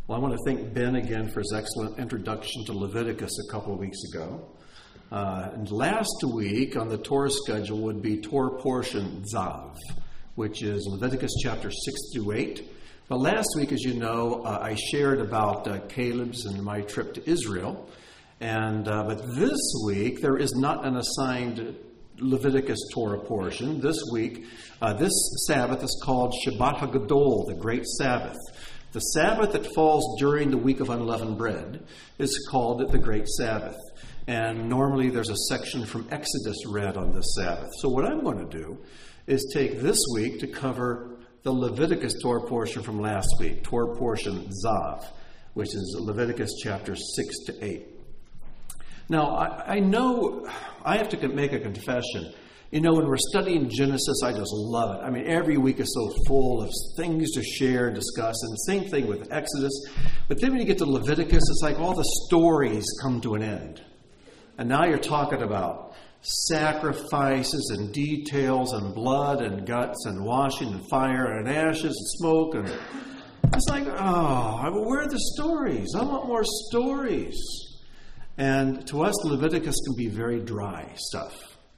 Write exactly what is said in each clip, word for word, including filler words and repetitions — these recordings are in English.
Well, I want to thank Ben again for his excellent introduction to Leviticus a couple of weeks ago. Uh, and last week on the Torah schedule would be Torah portion Zav, which is Leviticus chapter six through eight. But last week, as you know, uh, I shared about uh, Caleb's and my trip to Israel. And uh, but this week, there is not an assigned Leviticus Torah portion. This week, uh, this Sabbath is called Shabbat HaGadol, the Great Sabbath. The Sabbath that falls during the week of unleavened bread is called the Great Sabbath. And normally there's a section from Exodus read on this Sabbath. So what I'm going to do is take this week to cover the Leviticus Torah portion from last week, Torah portion Zav, which is Leviticus chapter six to eight. Now, I, I know I have to make a confession. You know, when we're studying Genesis, I just love it. I mean, every week is so full of things to share and discuss. And the same thing with Exodus. But then when you get to Leviticus, it's like all the stories come to an end. And now you're talking about sacrifices and details and blood and guts and washing and fire and ashes and smoke. And it's like, oh, where are the stories? I want more stories. And to us, Leviticus can be very dry stuff.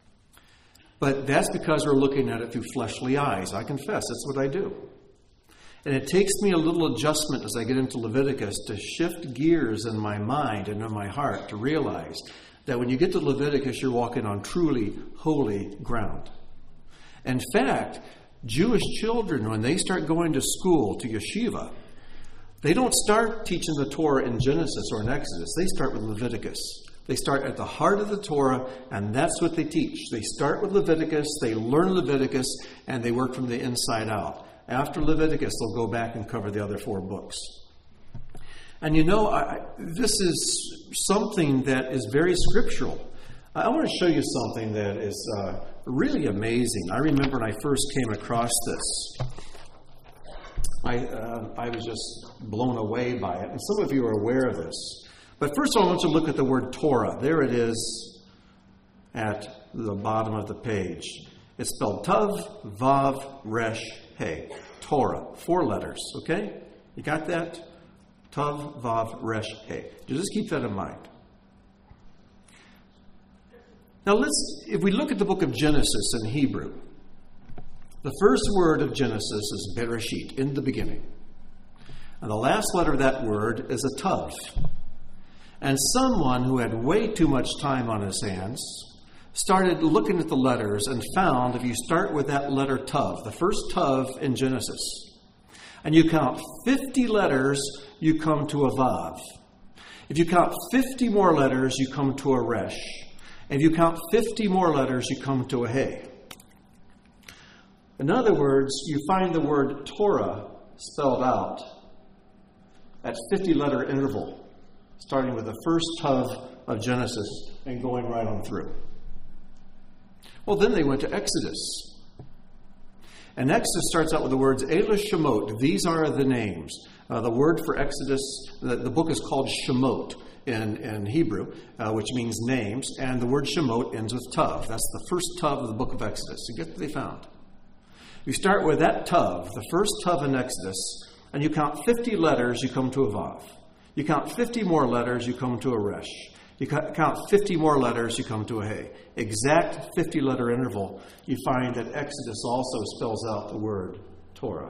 But that's because we're looking at it through fleshly eyes. I confess, that's what I do. And it takes me a little adjustment as I get into Leviticus to shift gears in my mind and in my heart to realize that when you get to Leviticus, you're walking on truly holy ground. In fact, Jewish children, when they start going to school, to yeshiva, they don't start teaching the Torah in Genesis or in Exodus. They start with Leviticus. They start at the heart of the Torah, and that's what they teach. They start with Leviticus, they learn Leviticus, and they work from the inside out. After Leviticus, they'll go back and cover the other four books. And you know, I, this is something that is very scriptural. I want to show you something that is uh, really amazing. I remember when I first came across this. I, uh, I was just blown away by it. And some of you are aware of this. But first of all, I want you to look at the word Torah. There it is at the bottom of the page. It's spelled Tav, Vav, Resh, He. Torah. Four letters, okay? You got that? Tav, Vav, Resh, He. Just keep that in mind. Now, let's, if we look at the book of Genesis in Hebrew, the first word of Genesis is Bereshit, in the beginning. And the last letter of that word is a Tav. And someone who had way too much time on his hands started looking at the letters and found if you start with that letter Tav, the first Tav in Genesis, and you count fifty letters, you come to a Vav. If you count fifty more letters, you come to a Resh. And if you count fifty more letters, you come to a He. In other words, you find the word Torah spelled out at fifty-letter interval, starting with the first Tav of Genesis and going right on through. Well, then they went to Exodus. And Exodus starts out with the words Elah Shemot. These are the names. Uh, the word for Exodus, the, the book is called Shemot in, in Hebrew, uh, which means names. And the word Shemot ends with Tav. That's the first Tav of the book of Exodus. So get what they found. You start with that Tav, the first Tav in Exodus, and you count fifty letters, you come to a Vav. You count fifty more letters, you come to a Resh. You count fifty more letters, you come to a He. Exact fifty-letter interval, you find that Exodus also spells out the word Torah.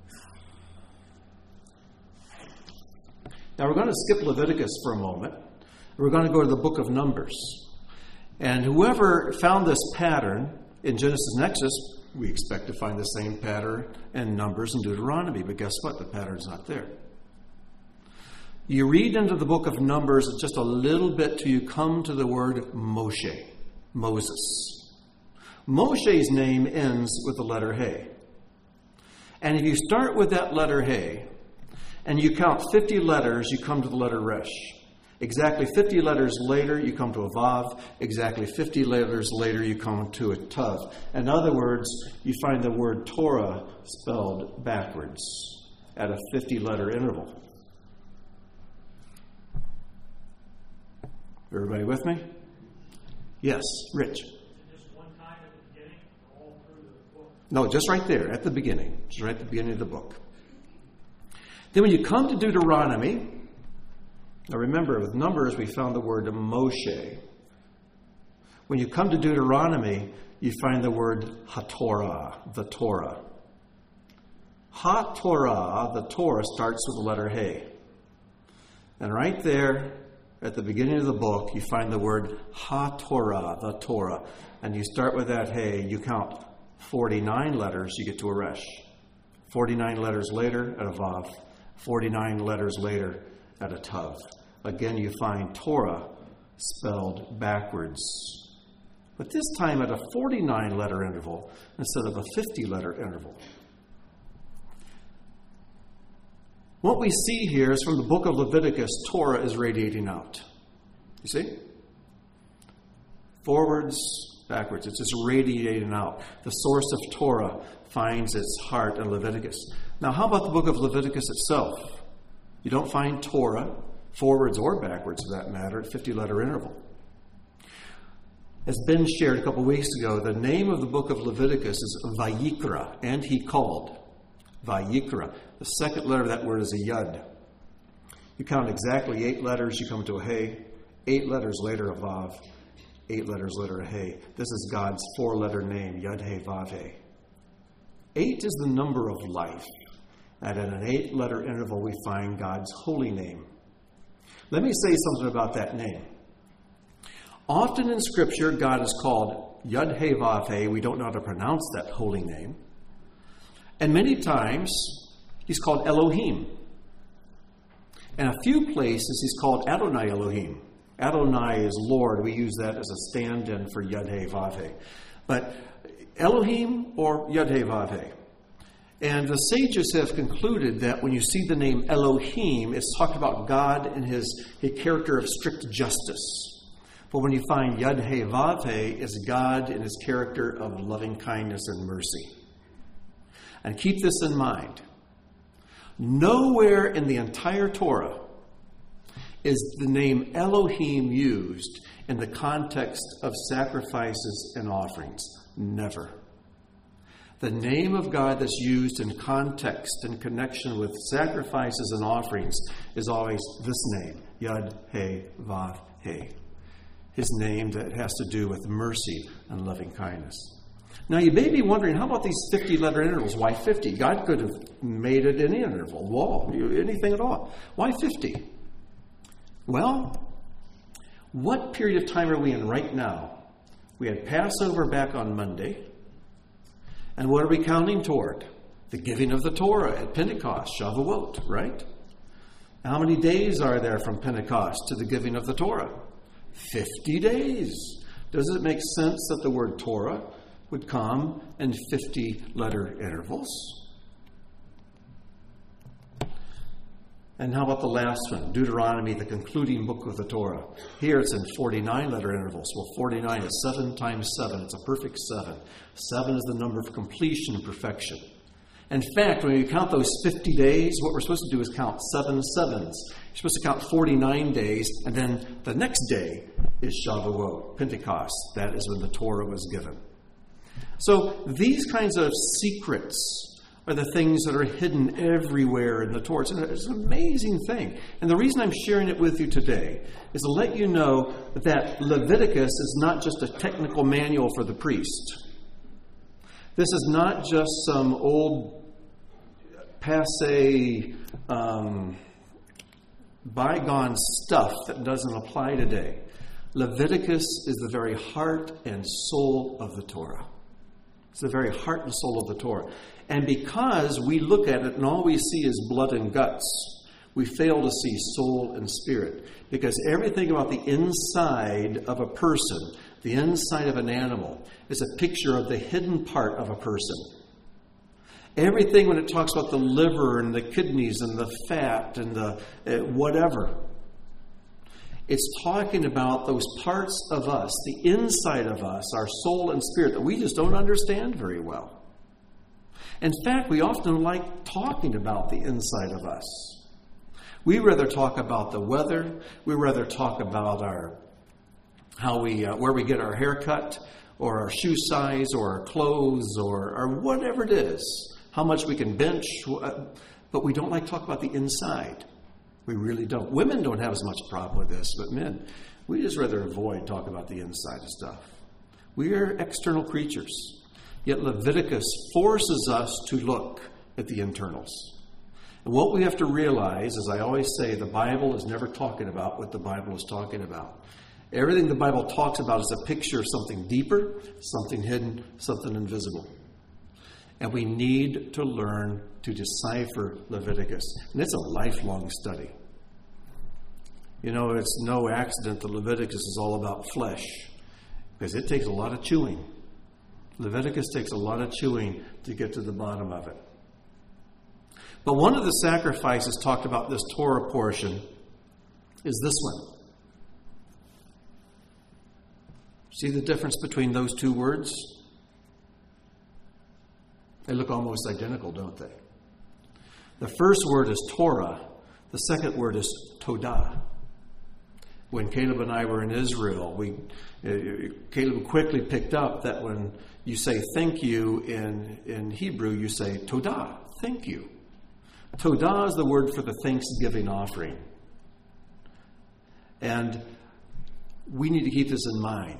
Now we're going to skip Leviticus for a moment. We're going to go to the book of Numbers. And whoever found this pattern in Genesis and Exodus, we expect to find the same pattern in Numbers and Deuteronomy. But guess what? The pattern's not there. You read into the book of Numbers just a little bit till you come to the word Moshe, Moses. Moshe's name ends with the letter He. And if you start with that letter He, and you count fifty letters, you come to the letter Resh. Exactly fifty letters later, you come to a Vav. Exactly fifty letters later, you come to a Tav. In other words, you find the word Torah spelled backwards at a fifty-letter interval. Everybody with me? Yes, Rich. Just one time at the beginning, all through the book? No, just right there at the beginning. Just right at the beginning of the book. Then when you come to Deuteronomy, now remember, with Numbers, we found the word Moshe. When you come to Deuteronomy, you find the word HaTorah, the Torah. HaTorah, the Torah, starts with the letter He. And right there, at the beginning of the book, you find the word HaTorah, the Torah. And you start with that He, you count forty-nine letters, you get to a Resh. forty-nine letters later, at a Vav. forty-nine letters later, at a Tav. Again, you find Torah spelled backwards. But this time at a forty-nine letter interval instead of a fifty letter interval. What we see here is from the book of Leviticus, Torah is radiating out. You see? Forwards, backwards. It's just radiating out. The source of Torah finds its heart in Leviticus. Now, how about the book of Leviticus itself? You don't find Torah, forwards or backwards for that matter, at fifty letter interval. As Ben shared a couple weeks ago, the name of the book of Leviticus is Vayikra, and he called. Vayikra. The second letter of that word is a Yud. You count exactly eight letters, you come to a He. Eight letters later, a Vav. Eight letters later, a He. This is God's four-letter name, Yud He Vav He. Eight is the number of life. And at an eight-letter interval, we find God's holy name. Let me say something about that name. Often in Scripture, God is called Yud He Vav He. We don't know how to pronounce that holy name. And many times, he's called Elohim. In a few places, he's called Adonai Elohim. Adonai is Lord. We use that as a stand-in for Yud He Vav He. But Elohim or Yud He Vav He. And the sages have concluded that when you see the name Elohim, it's talking about God and his, his character of strict justice. But when you find Yud He Vav He, it's God in his character of loving kindness and mercy. And keep this in mind. Nowhere in the entire Torah is the name Elohim used in the context of sacrifices and offerings. Never. The name of God that's used in context and connection with sacrifices and offerings is always this name, Yud He Vav He. His name that has to do with mercy and loving kindness. Now you may be wondering, how about these fifty-letter intervals? Why fifty? God could have made it any interval, wall, anything at all. Why fifty? Well, what period of time are we in right now? We had Passover back on Monday. And what are we counting toward? The giving of the Torah at Pentecost, Shavuot, right? How many days are there from Pentecost to the giving of the Torah? Fifty days. Does it make sense that the word Torah would come in fifty-letter intervals? And how about the last one, Deuteronomy, the concluding book of the Torah? Here it's in forty-nine-letter intervals. Well, forty-nine is seven times seven. It's a perfect seven. Seven is the number of completion and perfection. In fact, when you count those fifty days, what we're supposed to do is count seven sevens. You're supposed to count forty-nine days, and then the next day is Shavuot, Pentecost. That is when the Torah was given. So these kinds of secrets are the things that are hidden everywhere in the Torah. It's an, it's an amazing thing. And the reason I'm sharing it with you today is to let you know that Leviticus is not just a technical manual for the priest. This is not just some old, passe, um, bygone stuff that doesn't apply today. Leviticus is the very heart and soul of the Torah. It's the very heart and soul of the Torah. And because we look at it and all we see is blood and guts, we fail to see soul and spirit. Because everything about the inside of a person, the inside of an animal, is a picture of the hidden part of a person. Everything when it talks about the liver and the kidneys and the fat and the uh, whatever, it's talking about those parts of us, the inside of us, our soul and spirit, that we just don't understand very well. In fact, we often like talking about the inside of us. We rather talk about the weather. We rather talk about our how we uh, where we get our hair cut, or our shoe size, or our clothes, or, or whatever it is. How much we can bench. But But we don't like to talk about the inside. We really don't. Women don't have as much problem with this, but men, we just rather avoid talking about the inside of stuff. We are external creatures. Yet Leviticus forces us to look at the internals. And what we have to realize, as I always say, the Bible is never talking about what the Bible is talking about. Everything the Bible talks about is a picture of something deeper, something hidden, something invisible. And we need to learn to decipher Leviticus. And it's a lifelong study. You know, it's no accident that Leviticus is all about flesh, because it takes a lot of chewing. Leviticus takes a lot of chewing to get to the bottom of it. But one of the sacrifices talked about this Torah portion is this one. See the difference between those two words? They look almost identical, don't they? The first word is Torah. The second word is Todah. When Caleb and I were in Israel, we uh, Caleb quickly picked up that when you say thank you in, in Hebrew, you say Todah, thank you. Todah is the word for the thanksgiving offering. And we need to keep this in mind.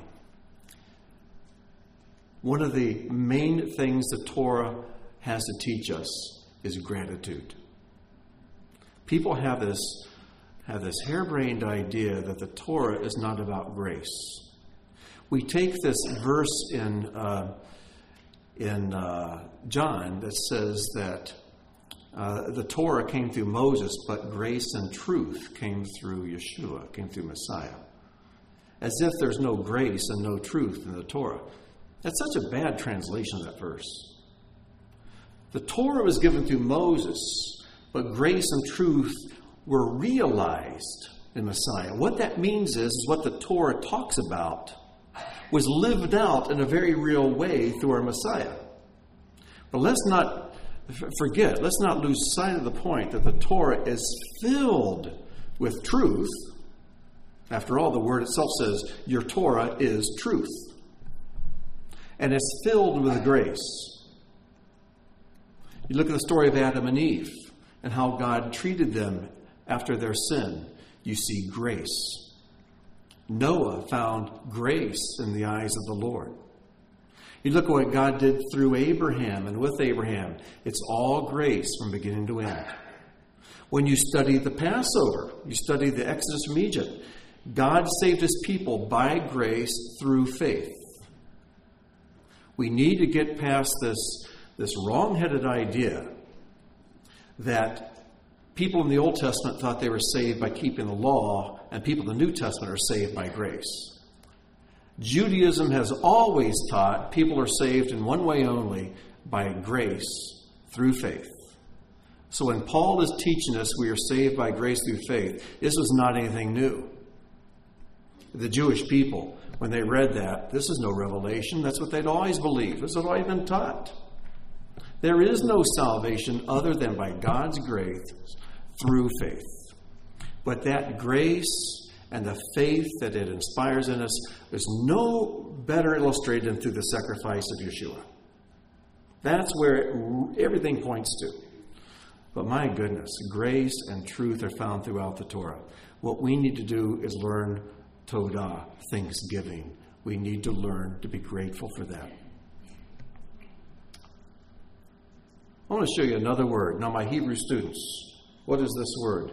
One of the main things the Torah has to teach us is gratitude. People have this, have this harebrained idea that the Torah is not about grace. We take this verse in, uh, in uh, John that says that uh, the Torah came through Moses, but grace and truth came through Yeshua, came through Messiah. As if there's no grace and no truth in the Torah. That's such a bad translation of that verse. The Torah was given through Moses, but grace and truth were realized in Messiah. What that means is, is what the Torah talks about was lived out in a very real way through our Messiah. But let's not forget, let's not lose sight of the point that the Torah is filled with truth. After all, the word itself says, your Torah is truth. And it's filled with grace. You look at the story of Adam and Eve and how God treated them after their sin. You see grace. Noah found grace in the eyes of the Lord. You look at what God did through Abraham and with Abraham. It's all grace from beginning to end. When you study the Passover, you study the Exodus from Egypt, God saved his people by grace through faith. We need to get past this, this wrong-headed idea that people in the Old Testament thought they were saved by keeping the law, and people in the New Testament are saved by grace. Judaism has always taught people are saved in one way only, by grace through faith. So when Paul is teaching us we are saved by grace through faith, this was not anything new. The Jewish people, when they read that, this is no revelation. That's what they'd always believed. This had always been taught. There is no salvation other than by God's grace through faith. But that grace and the faith that it inspires in us is no better illustrated than through the sacrifice of Yeshua. That's where it, everything points to. But my goodness, grace and truth are found throughout the Torah. What we need to do is learn Todah, thanksgiving. We need to learn to be grateful for that. I want to show you another word. Now, my Hebrew students, what is this word?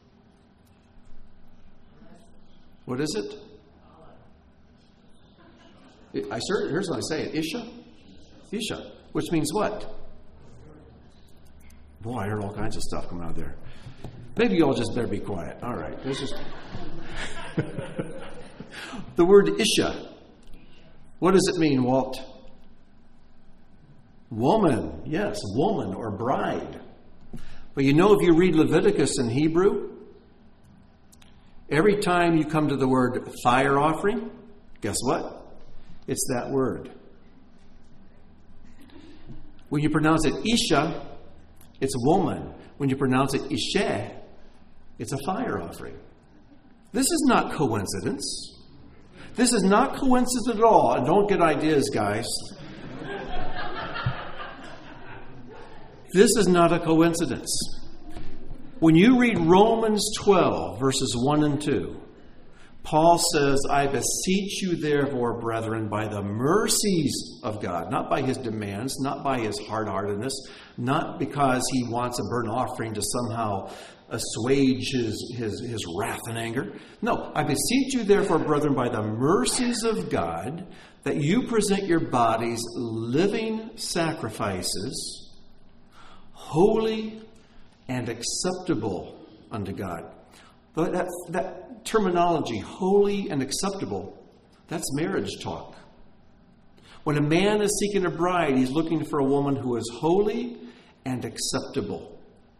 What is it? I certainly, here's what I say it. Isha? Isha. Which means what? Boy, I heard all kinds of stuff come out of there. Maybe you all just better be quiet. All right. This is the word Isha. What does it mean, Walt? Woman. Yes, woman or bride. But you know, if you read Leviticus in Hebrew, every time you come to the word fire offering, guess what? It's that word. When you pronounce it Isha, it's woman. When you pronounce it Isheh, it's a fire offering. This is not coincidence. This is not coincidence at all. And don't get ideas, guys. This is not a coincidence. When you read Romans twelve, verses one and two, Paul says, I beseech you therefore, brethren, by the mercies of God, not by his demands, not by his hard-heartedness, not because he wants a burnt offering to somehow assuage his, his, his wrath and anger. No, I beseech you therefore, brethren, by the mercies of God, that you present your bodies living sacrifices, holy and acceptable unto God. But that, that terminology, holy and acceptable, that's marriage talk. When a man is seeking a bride, he's looking for a woman who is holy and acceptable.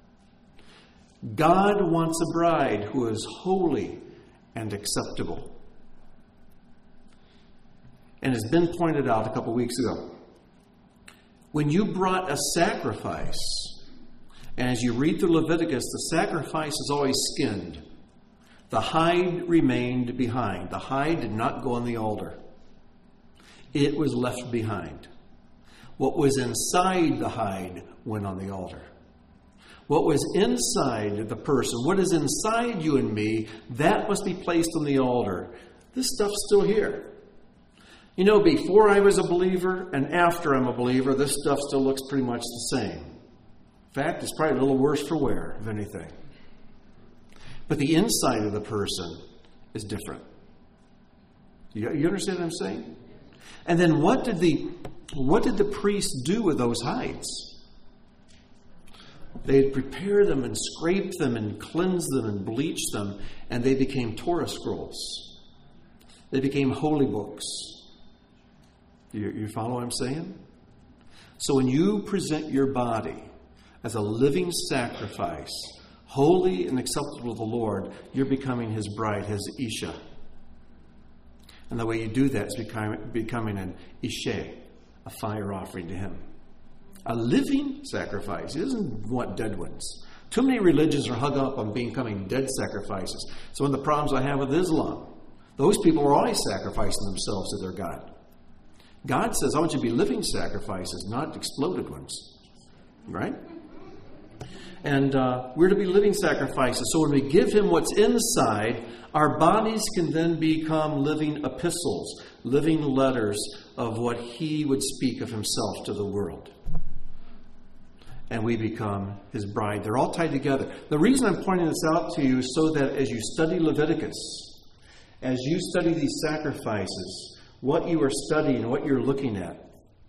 God wants a bride who is holy and acceptable. And as Ben pointed out a couple weeks ago, when you brought a sacrifice, and as you read through Leviticus, the sacrifice is always skinned. The hide remained behind. The hide did not go on the altar. It was left behind. What was inside the hide went on the altar. What was inside the person, what is inside you and me, that must be placed on the altar. This stuff's still here. You know, before I was a believer and after I'm a believer, this stuff still looks pretty much the same. In fact, it's probably a little worse for wear, if anything. But the inside of the person is different. You, you understand what I'm saying? And then what did the what did the priest do with those hides? They'd prepare them and scrape them and cleanse them and bleach them, and they became Torah scrolls. They became holy books. You, you follow what I'm saying? So when you present your body as a living sacrifice, holy and acceptable to the Lord, you're becoming his bride, his Isha. And the way you do that is becoming, becoming an Ishe, a fire offering to him. A living sacrifice. He doesn't want dead ones. Too many religions are hung up on becoming dead sacrifices. So one of the problems I have with Islam, those people are always sacrificing themselves to their God. God says, I want you to be living sacrifices, not exploded ones. Right? And uh, we're to be living sacrifices. So when we give him what's inside, our bodies can then become living epistles, living letters of what he would speak of himself to the world. And we become his bride. They're all tied together. The reason I'm pointing this out to you is so that as you study Leviticus, as you study these sacrifices, what you are studying, what you're looking at,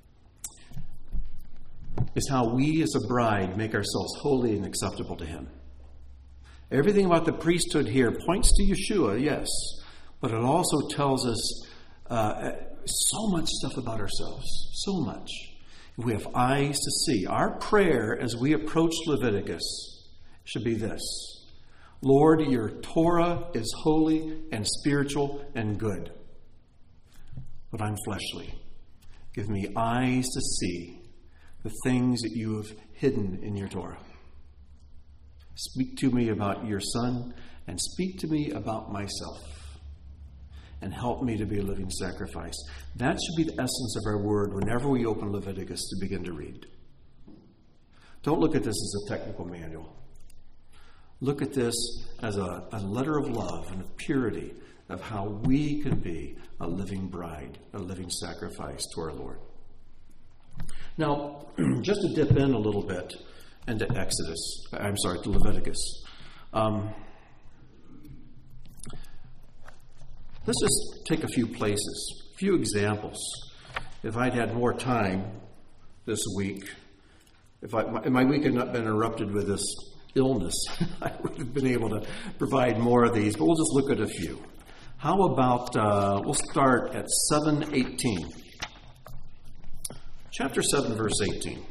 is how we as a bride make ourselves holy and acceptable to him. Everything about the priesthood here points to Yeshua, yes, but it also tells us uh, so much stuff about ourselves, so much. If we have eyes to see, our prayer as we approach Leviticus should be this: Lord, your Torah is holy and spiritual and good, but I'm fleshly. Give me eyes to see the things that you have hidden in your Torah. Speak to me about your Son, and speak to me about myself, and help me to be a living sacrifice. That should be the essence of our word whenever we open Leviticus to begin to read. Don't look at this as a technical manual. Look at this as a, a letter of love and of purity of how we can be a living bride, a living sacrifice to our Lord. Now, just to dip in a little bit into Exodus, I'm sorry, to Leviticus. Um, let's just take a few places, a few examples. If I'd had more time this week, if I, my, my week had not been interrupted with this illness, I would have been able to provide more of these, but we'll just look at a few. How about, uh, we'll start at seven eighteen. Chapter seven, verse eighteen.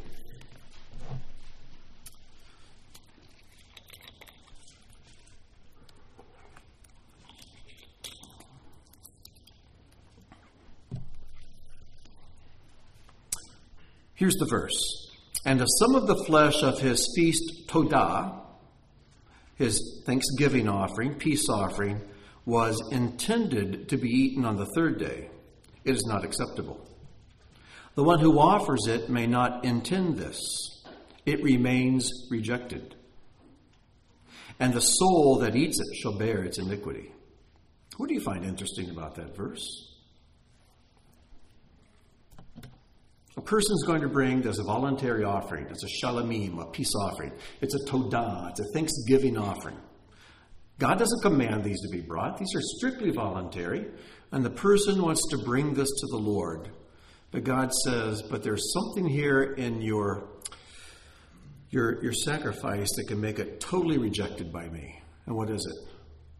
Here's the verse. And of some of the flesh of his feast Todah, his thanksgiving offering, peace offering, was intended to be eaten on the third day. It is not acceptable. The one who offers it may not intend this. It remains rejected. and the soul that eats it shall bear its iniquity. What do you find interesting about that verse? A person's going to bring this a voluntary offering. It's a shalamim, a peace offering. It's a todah. It's a thanksgiving offering. God doesn't command these to be brought. These are strictly voluntary. And the person wants to bring this to the Lord. But God says, but there's something here in your, your, your sacrifice that can make it totally rejected by me. And what is it?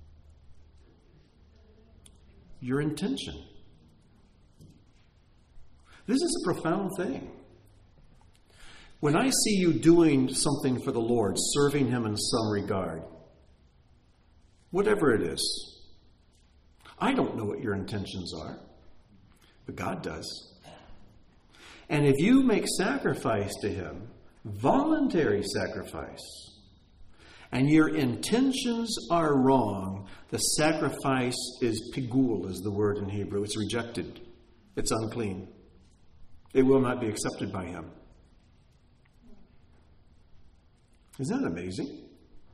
Your intention. This is a profound thing. When I see you doing something for the Lord, serving Him in some regard, whatever it is, I don't know what your intentions are, but God does. And if you make sacrifice to Him, voluntary sacrifice, and your intentions are wrong, the sacrifice is pigul, is the word in Hebrew. It's rejected. It's unclean. It will not be accepted by Him. Isn't that amazing?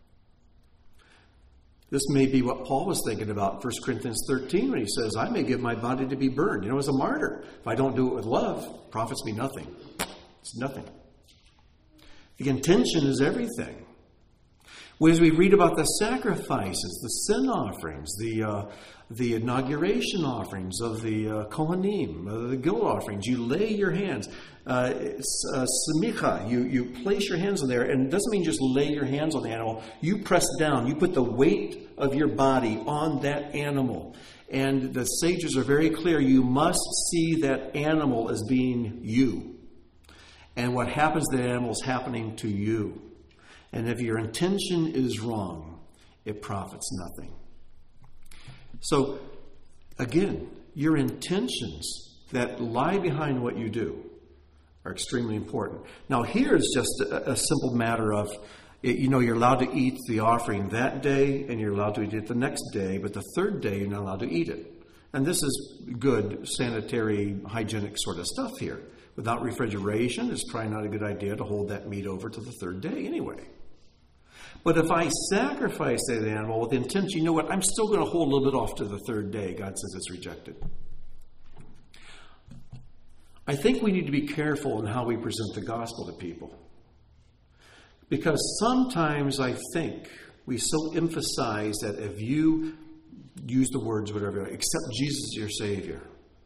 This may be what Paul was thinking about in First Corinthians thirteen when he says, I may give my body to be burned. You know, as a martyr. If I don't do it with love, it profits me nothing. It's nothing. The intention is everything. As we read about the sacrifices, the sin offerings, the uh, the inauguration offerings of the uh, Kohanim, uh, the guilt offerings, you lay your hands. Uh, it's, uh, semicha, you, you place your hands on there, and it doesn't mean just lay your hands on the animal. You press down. You put the weight of your body on that animal. And the sages are very clear. You must see that animal as being you. And what happens to the animal is happening to you. And if your intention is wrong, it profits nothing. So, again, your intentions that lie behind what you do are extremely important. Now, here's just a, a simple matter of, you know, you're allowed to eat the offering that day, and you're allowed to eat it the next day, but the third day you're not allowed to eat it. And this is good sanitary, hygienic sort of stuff here. Without refrigeration, it's probably not a good idea to hold that meat over to the third day anyway. But if I sacrifice that animal with intention, you know what? I'm still going to hold a little bit off to the third day. God says it's rejected. I think we need to be careful in how we present the gospel to people. Because sometimes I think we so emphasize that if you use the words, whatever, accept Jesus as your Savior,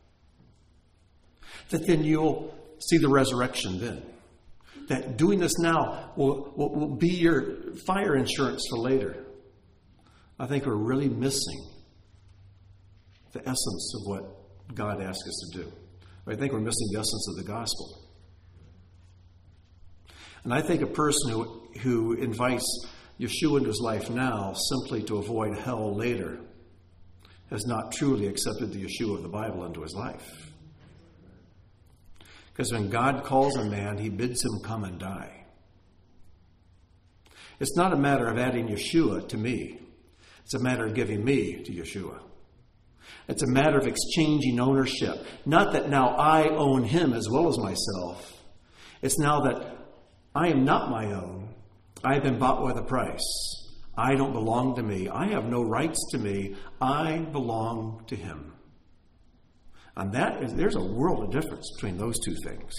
that then you'll see the resurrection then. That doing this now will, will, will be your fire insurance for later. I think we're really missing the essence of what God asks us to do. I think we're missing the essence of the gospel. And I think a person who, who invites Yeshua into his life now simply to avoid hell later has not truly accepted the Yeshua of the Bible into his life. Because when God calls a man, He bids him come and die. It's not a matter of adding Yeshua to me. It's a matter of giving me to Yeshua. It's a matter of exchanging ownership. Not that now I own Him as well as myself. It's now that I am not my own. I have been bought with a price. I don't belong to me. I have no rights to me. I belong to Him. And that is, there's a world of difference between those two things.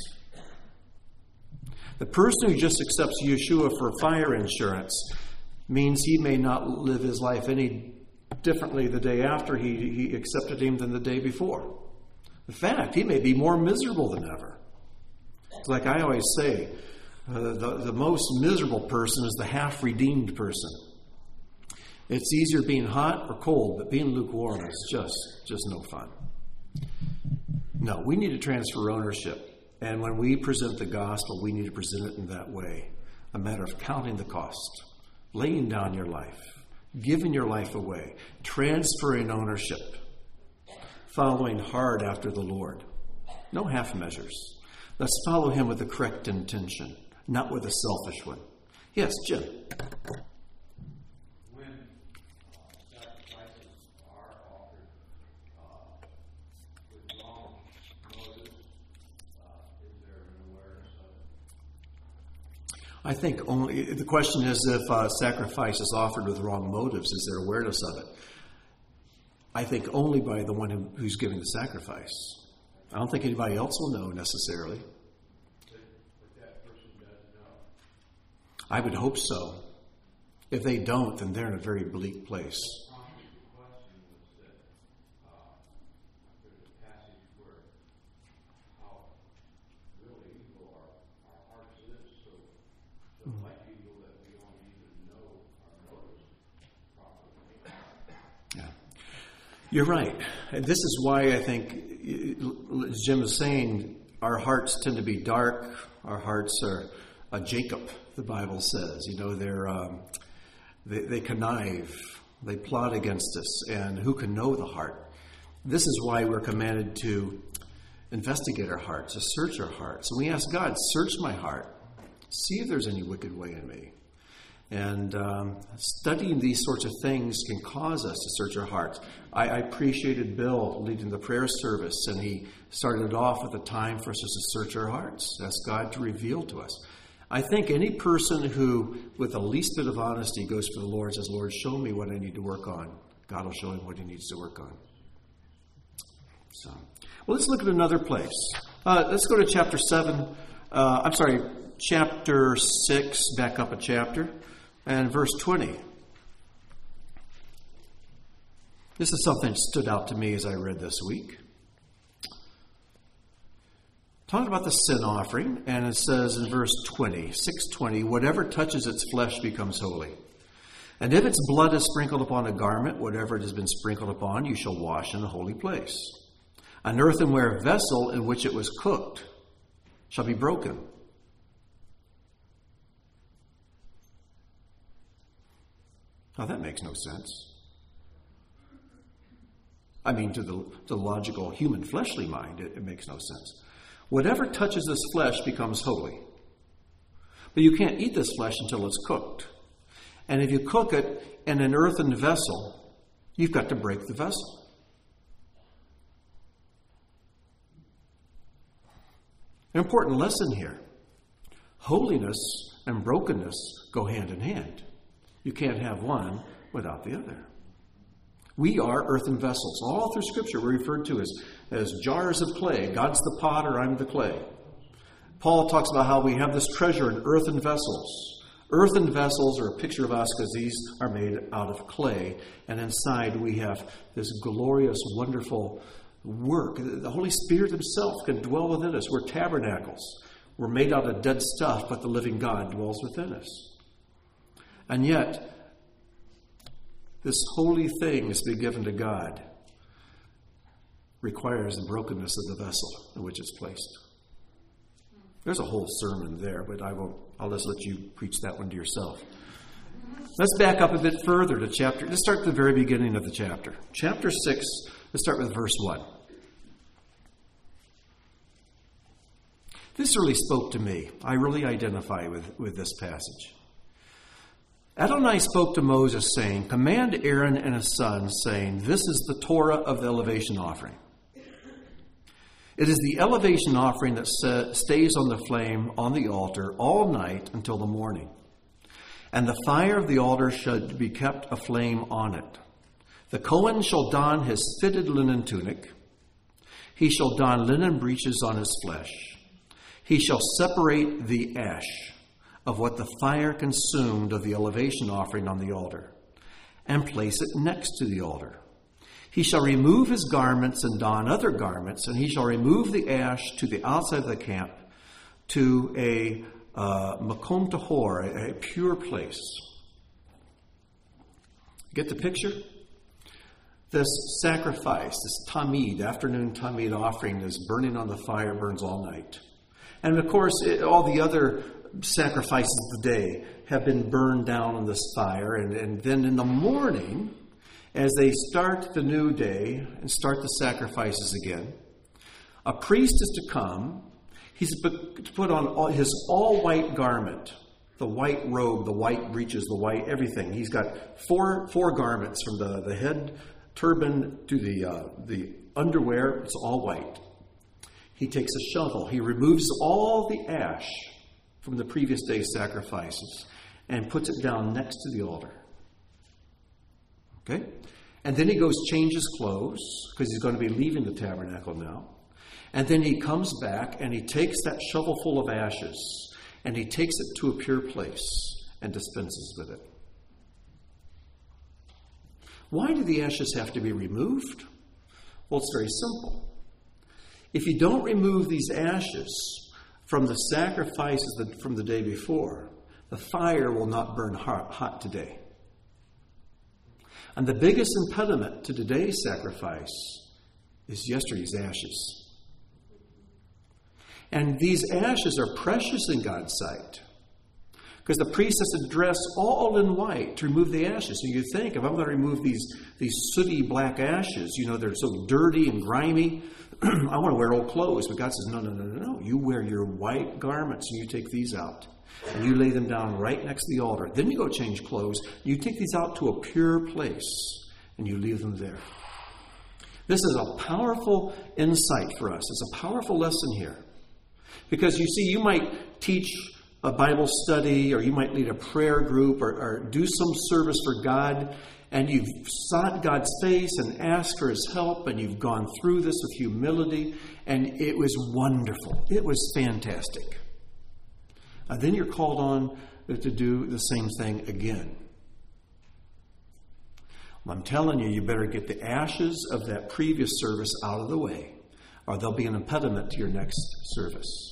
The person who just accepts Yeshua for fire insurance means he may not live his life any differently the day after he, he accepted Him than the day before. In fact, he may be more miserable than ever. It's like I always say, uh, the, the most miserable person is the half-redeemed person. It's easier being hot or cold, but being lukewarm is just, just no fun. No, we need to transfer ownership. And when we present the gospel, we need to present it in that way. A matter of counting the cost, laying down your life, giving your life away, transferring ownership, following hard after the Lord. No half measures. Let's follow Him with the correct intention, not with a selfish one. Yes, Jim. I think only, the question is if uh, sacrifice is offered with wrong motives, is there awareness of it? I think only by the one who, who's giving the sacrifice. I don't think anybody else will know necessarily. But that person does know. I would hope so. If they don't, then they're in a very bleak place. The question was that uh, there's a passage where how really evil our, our hearts is, so, so mm-hmm. like evil that we don't even know or notice properly. Yeah. You're right. And this is why I think, as Jim is saying, our hearts tend to be dark. Our hearts are a Jacob, the Bible says. You know, they're um, they, they connive, they plot against us, and who can know the heart? This is why we're commanded to investigate our hearts, to search our hearts. And we ask God, search my heart, see if there's any wicked way in me. And um, studying these sorts of things can cause us to search our hearts. I, I appreciated Bill leading the prayer service, and he started off with a time for us just to search our hearts, ask God to reveal to us. I think any person who, with the least bit of honesty, goes to the Lord and says, Lord, show me what I need to work on, God will show him what he needs to work on. So, well, let's look at another place. Uh, let's go to chapter seven. Uh, I'm sorry, chapter six, back up a chapter. And verse twenty. This is something that stood out to me as I read this week. Talking about the sin offering, and it says in verse twenty, six twenty, whatever touches its flesh becomes holy. And if its blood is sprinkled upon a garment, whatever it has been sprinkled upon, you shall wash in the holy place. An earthenware vessel in which it was cooked shall be broken. Now that makes no sense. I mean, to the, to the logical human fleshly mind, it, it makes no sense. Whatever touches this flesh becomes holy. But you can't eat this flesh until it's cooked. And if you cook it in an earthen vessel, you've got to break the vessel. An important lesson here. Holiness and brokenness go hand in hand. You can't have one without the other. We are earthen vessels. All through Scripture we're referred to as, as jars of clay. God's the potter, I'm the clay. Paul talks about how we have this treasure in earthen vessels. Earthen vessels are a picture of us because these are made out of clay. And inside we have this glorious, wonderful work. The Holy Spirit himself can dwell within us. We're tabernacles. We're made out of dead stuff, but the living God dwells within us. And yet, this holy thing that's been given to God requires the brokenness of the vessel in which it's placed. There's a whole sermon there, but I won't, I'll just let you preach that one to yourself. Let's back up a bit further to chapter. Let's start at the very beginning of the chapter. Chapter six, let's start with verse one. This really spoke to me. I really identify with, with this passage. Adonai spoke to Moses, saying, command Aaron and his sons, saying, this is the Torah of the elevation offering. It is the elevation offering that stays on the flame on the altar all night until the morning. And the fire of the altar should be kept aflame on it. The Kohen shall don his fitted linen tunic. He shall don linen breeches on his flesh. He shall separate the ash of what the fire consumed of the elevation offering on the altar, and place it next to the altar. He shall remove his garments and don other garments, and he shall remove the ash to the outside of the camp, to a uh, makom tahor, a, a pure place. Get the picture? This sacrifice, this tamid, afternoon tamid offering is burning on the fire, burns all night. And of course, it, all the other sacrifices of the day have been burned down on this fire. And, and then in the morning, as they start the new day and start the sacrifices again, a priest is to come. He's to put on all, his all-white garment, the white robe, the white breeches, the white everything. He's got four four garments from the, the head turban to the uh, the underwear. It's all white. He takes a shovel. He removes all the ash from the previous day's sacrifices and puts it down next to the altar. Okay? And then he goes change his clothes because he's going to be leaving the tabernacle now. And then he comes back and he takes that shovel full of ashes and he takes it to a pure place and dispenses with it. Why do the ashes have to be removed? Well, it's very simple. If you don't remove these ashes from the sacrifices that, from the day before, the fire will not burn hot, hot today. And the biggest impediment to today's sacrifice is yesterday's ashes. And these ashes are precious in God's sight. Because the priest has to dress all in white to remove the ashes. So you think, if I'm going to remove these, these sooty black ashes, you know, they're so dirty and grimy, I want to wear old clothes. But God says, no, no, no, no, no. You wear your white garments and you take these out. And you lay them down right next to the altar. Then you go change clothes. You take these out to a pure place and you leave them there. This is a powerful insight for us. It's a powerful lesson here. Because you see, you might teach a Bible study or you might lead a prayer group or, or do some service for God, and you've sought God's face and asked for his help, and you've gone through this with humility, and it was wonderful. It was fantastic. And then you're called on to do the same thing again. Well, I'm telling you, you better get the ashes of that previous service out of the way, or they'll be an impediment to your next service.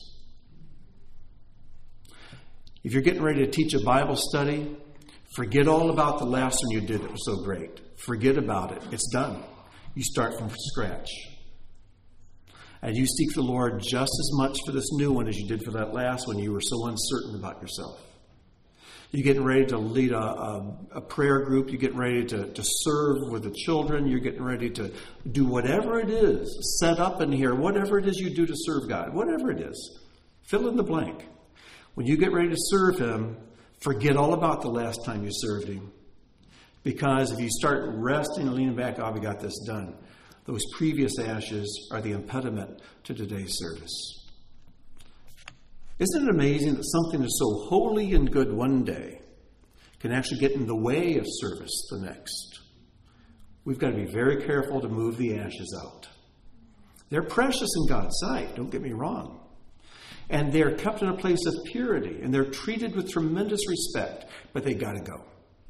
If you're getting ready to teach a Bible study, forget all about the last one you did that was so great. Forget about it. It's done. You start from scratch. And you seek the Lord just as much for this new one as you did for that last one. You were so uncertain about yourself. You're getting ready to lead a, a, a prayer group. You're getting ready to, to serve with the children. You're getting ready to do whatever it is. Set up in here. Whatever it is you do to serve God. Whatever it is. Fill in the blank. When you get ready to serve him, forget all about the last time you served him. Because if you start resting and leaning back, oh, we got this done. Those previous ashes are the impediment to today's service. Isn't it amazing that something that's so holy and good one day can actually get in the way of service the next? We've got to be very careful to move the ashes out. They're precious in God's sight, don't get me wrong. And they're kept in a place of purity, and they're treated with tremendous respect, but they got to go.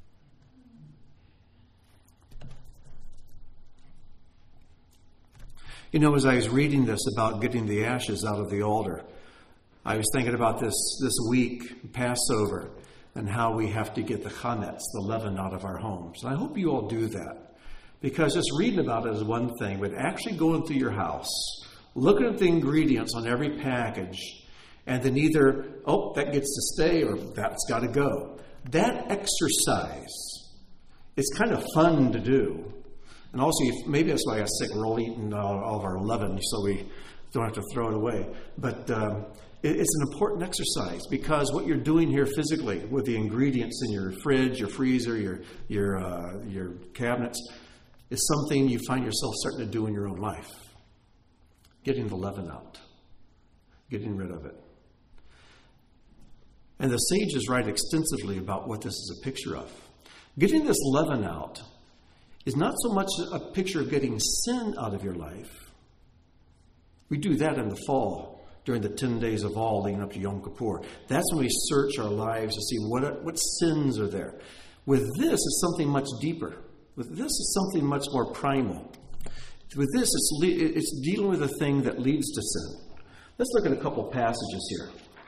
You know, as I was reading this about getting the ashes out of the altar, I was thinking about this this week, Passover, and how we have to get the chametz, the leaven, out of our homes. And I hope you all do that, because just reading about it is one thing, but actually going through your house, looking at the ingredients on every package, and then either, oh, that gets to stay, or that's got to go. That exercise is kind of fun to do. And also, maybe that's why I got sick. We're all eating all, all of our leaven, so we don't have to throw it away. But um, it, it's an important exercise, because what you're doing here physically with the ingredients in your fridge, your freezer, your your uh, your cabinets is something you find yourself starting to do in your own life. Getting the leaven out. Getting rid of it. And the sages write extensively about what this is a picture of. Getting this leaven out is not so much a picture of getting sin out of your life. We do that in the fall, during the ten days of awe leading up to Yom Kippur. That's when we search our lives to see what, what sins are there. With this, it's something much deeper. With this, it's something much more primal. With this, it's, it's dealing with a thing that leads to sin. Let's look at a couple passages here.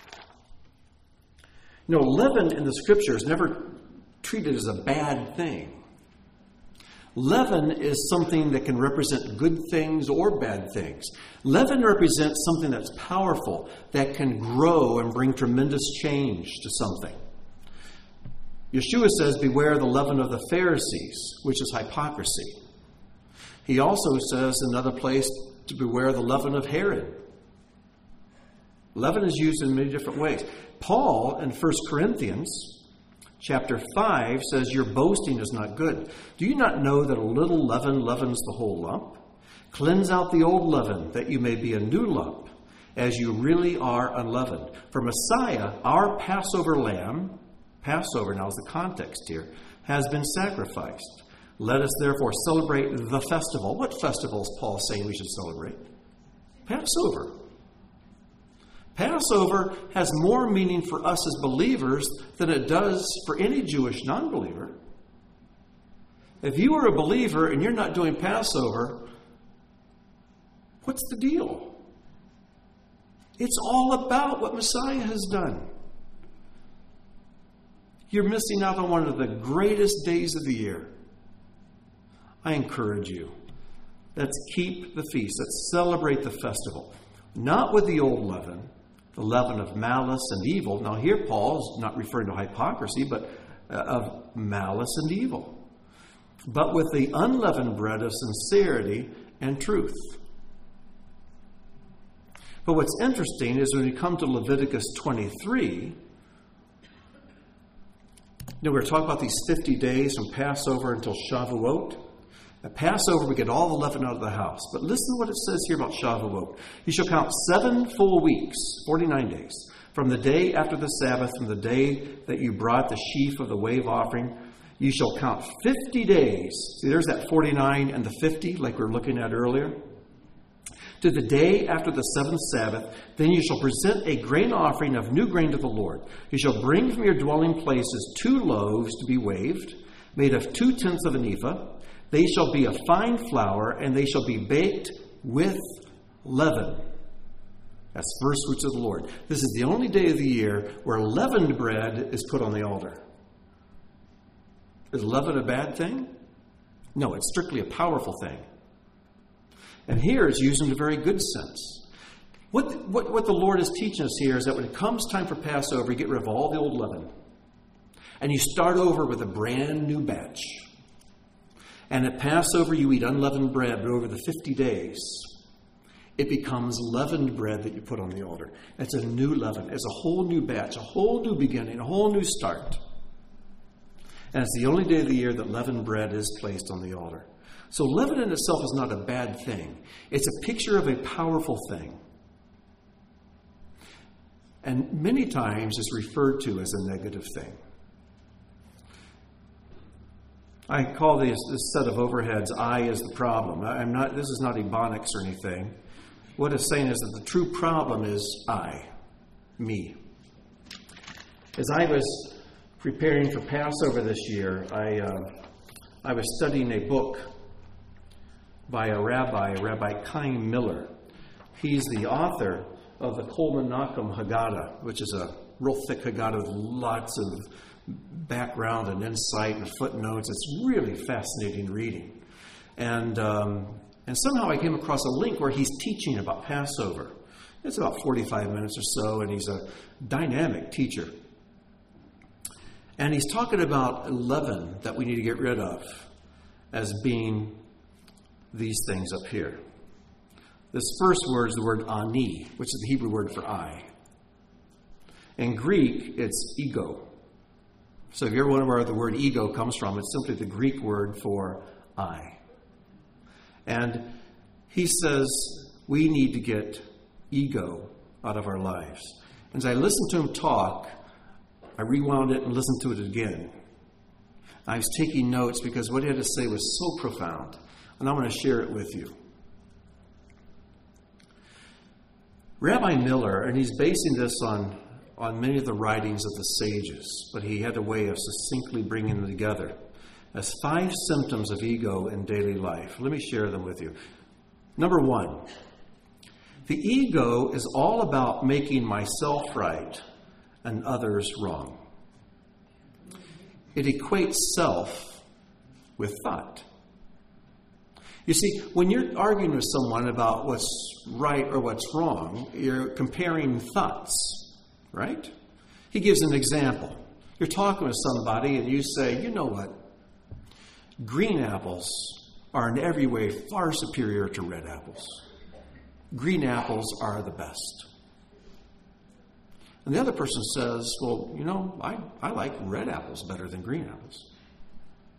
You know, leaven in the Scripture is never treated as a bad thing. Leaven is something that can represent good things or bad things. Leaven represents something that's powerful, that can grow and bring tremendous change to something. Yeshua says, beware the leaven of the Pharisees, which is hypocrisy. He also says in another place to beware the leaven of Herod. Leaven is used in many different ways. Paul in First Corinthians chapter five says, your boasting is not good. Do you not know that a little leaven leavens the whole lump? Cleanse out the old leaven, that you may be a new lump, as you really are unleavened. For Messiah, our Passover lamb, Passover now is the context here, has been sacrificed. Let us therefore celebrate the festival. What festival is Paul saying we should celebrate? Passover. Passover has more meaning for us as believers than it does for any Jewish non-believer. If you are a believer and you're not doing Passover, what's the deal? It's all about what Messiah has done. You're missing out on one of the greatest days of the year. I encourage you. Let's keep the feast. Let's celebrate the festival. Not with the old leaven, the leaven of malice and evil. Now here Paul is not referring to hypocrisy, but uh, of malice and evil. But with the unleavened bread of sincerity and truth. But what's interesting is when you come to Leviticus twenty-three, you know, we're talking about these fifty days from Passover until Shavuot. At Passover, we get all the leaven out of the house. But listen to what it says here about Shavuot. You shall count seven full weeks, forty-nine days, from the day after the Sabbath, from the day that you brought the sheaf of the wave offering. You shall count fifty days. See, there's that forty-nine and the fifty, like we were looking at earlier. To the day after the seventh Sabbath, then you shall present a grain offering of new grain to the Lord. You shall bring from your dwelling places two loaves to be waved, made of two tenths of an ephah. They shall be of fine flour, and they shall be baked with leaven. That's first fruits of the Lord. This is the only day of the year where leavened bread is put on the altar. Is leaven a bad thing? No, it's strictly a powerful thing. And here it's used in a very good sense. What, what, what the Lord is teaching us here is that when it comes time for Passover, you get rid of all the old leaven. And you start over with a brand new batch. And at Passover, you eat unleavened bread, but over the fifty days, it becomes leavened bread that you put on the altar. It's a new leaven. It's a whole new batch, a whole new beginning, a whole new start. And it's the only day of the year that leavened bread is placed on the altar. So leaven in itself is not a bad thing. It's a picture of a powerful thing. And many times it's referred to as a negative thing. I call this, this set of overheads, I is the problem. I'm not. This is not Ebonics or anything. What it's saying is that the true problem is I, me. As I was preparing for Passover this year, I uh, I was studying a book by a rabbi, Rabbi Chaim Miller. He's the author of the Kol Menachem Haggadah, which is a real thick Haggadah with lots of background and insight and footnotes. It's really fascinating reading. And um, and somehow I came across a link where he's teaching about Passover. It's about forty-five minutes or so, and he's a dynamic teacher. And he's talking about leaven that we need to get rid of as being these things up here. This first word is the word ani, which is the Hebrew word for I. In Greek, it's ego. So if you're wondering where the word ego comes from, it's simply the Greek word for I. And he says we need to get ego out of our lives. As I listened to him talk, I rewound it and listened to it again. I was taking notes because what he had to say was so profound. And I'm going to share it with you. Rabbi Miller, and he's basing this on, on many of the writings of the sages, but he had a way of succinctly bringing them together as five symptoms of ego in daily life. Let me share them with you. Number one, the ego is all about making myself right and others wrong. It equates self with thought. You see, when you're arguing with someone about what's right or what's wrong, you're comparing thoughts, right? He gives an example. You're talking with somebody and you say, you know what? Green apples are in every way far superior to red apples. Green apples are the best. And the other person says, well, you know, I, I like red apples better than green apples.